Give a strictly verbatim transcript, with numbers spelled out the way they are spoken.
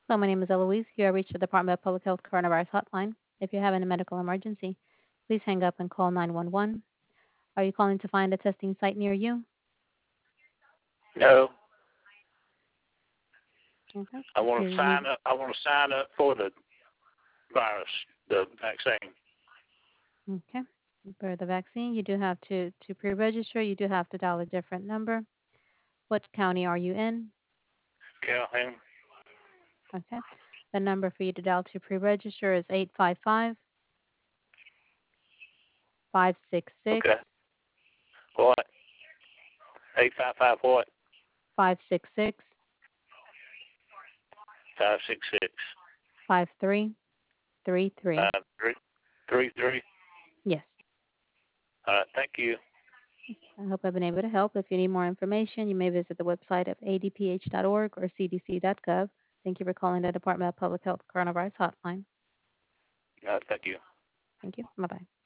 Hello, my name is Eloise. You have reached the Department of Public Health Coronavirus Hotline. If you're having a medical emergency, please hang up and call nine one one. Are you calling to find a testing site near you? No, Okay. I want You to need, sign up. I want to sign up for the virus, the vaccine. okay. For the vaccine, you do have to, to pre-register. You do have to dial a different number. What county are you in? Calhoun. Okay. The number for you to dial to pre-register is eight five five, five six six, Okay. What? Eight five five what? five six six, Five six six five three three three. five three three three. Yes. All right. Thank you. I hope I've been able to help. If you need more information, you may visit the website of a d p h dot org or c d c dot gov. Thank you for calling the Department of Public Health Coronavirus Hotline. All right. Thank you. Thank you. Bye bye.